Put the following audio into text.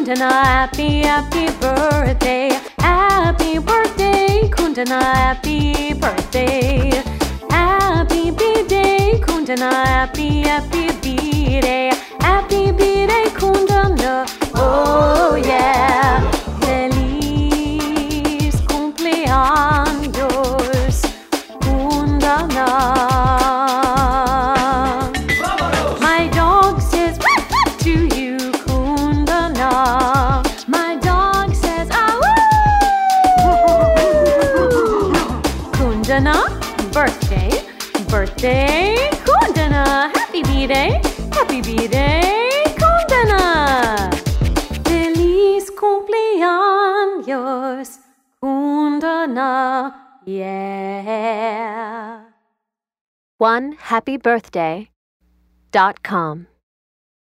Kundana, happy birthday. Happy birthday, Kundana, happy birthday. Happy B-day, Kundana, happy B-day. Happy B-day, Kundana, oh yeah. Feliz cumpleaños, Kundana. My dog says woof, woof to you, Kundana. My dog says ah woo. Kundana, birthday, Kundana. Happy B-day, Kundana. Feliz cumpleaños, Kundana, yeah. OneHappyBirthday.com